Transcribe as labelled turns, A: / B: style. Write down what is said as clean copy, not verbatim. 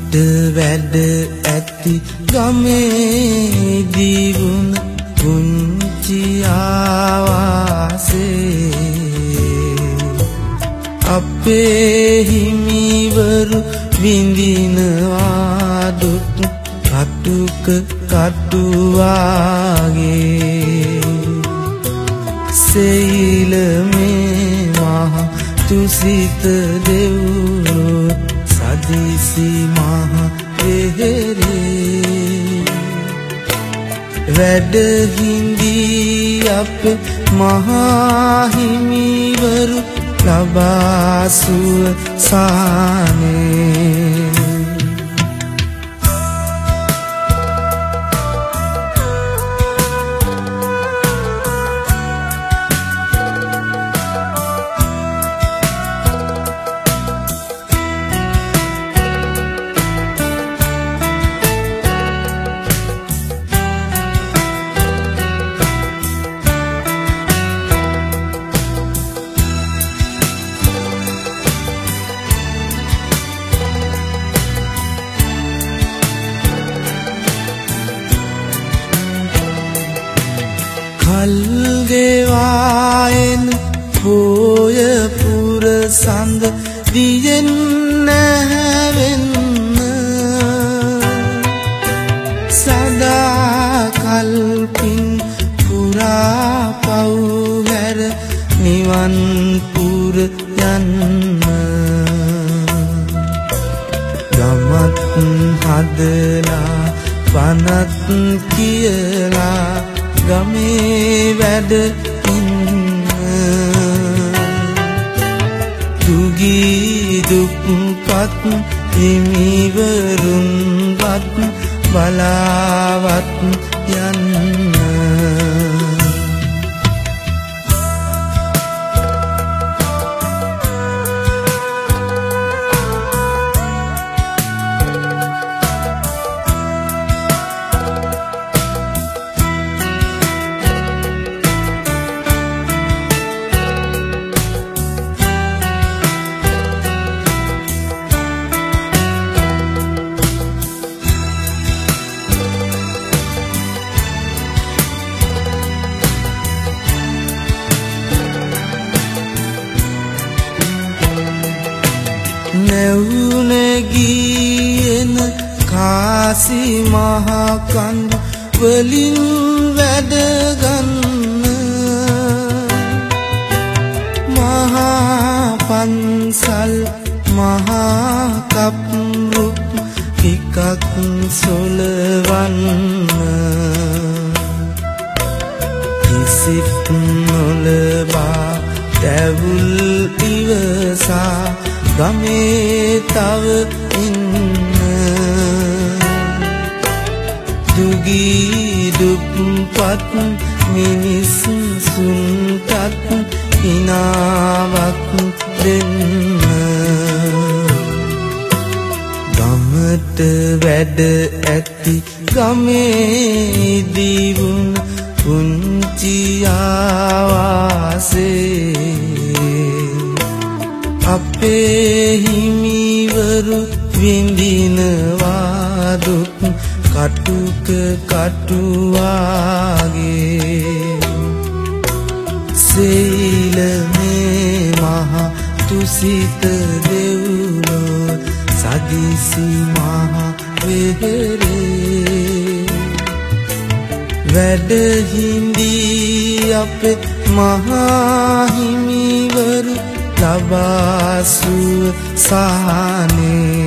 A: වැඩ ඇති ගමේදී වුණ පුංචි ආවාසේ අපේ හිමිවරු විඳිනවා දුක් කටුක කටුවාගේ සෙයිල මේ මහ තුසිත දෙව්ලොව සදිසි මහ වෙහෙරේ වැඩ හිඳී අපේ මහා හිමිවරු ලබා සුව සානේ කල්ගෙවායෙන් පෝය පුර සඳ දියෙන් නැවෙන්න සදා කල්පින් පුරා පව් හැර නිවන් පුර යන්න ගමත් හදලා පනත් කියලා ගමේ වැඩ ඉන්න දුගී දුක්පත් හිමිවරුන්වත් බලාවත් යන්න නැවුනගියන කාසි මහා කඳු වලින් වැඩගන්න මහා පන්සල් මහා කප්රුක් ටිකක් සොලවන්න කිසිත් නොලබා දැවුල් ඉවසා ගමේ තව ඉන්න දුගී දුක්පත් මිනිස්සුන්ටත් හිනාවක් දෙන්න ගමට වැඩ ඇති ගමේදී වුණ පුංචි ආවාසේ අපේ හිමිවරු විඳිනවා දුක් කටුක කටුවාගේ සෙයිල මේ මහ තුසිත දෙව්ලොව සදිසි මහ වෙහෙරේ වැඩ හිඳී අපේ මහා හිමිවරු ලබා සුව සානේ